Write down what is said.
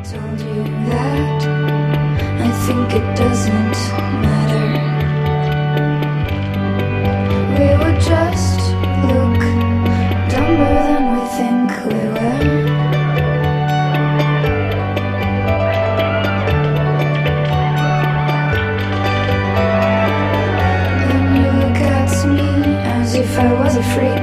told you that I think it doesn't matter. We would just look dumber than we think we were. Then you look at me as if I was a freak.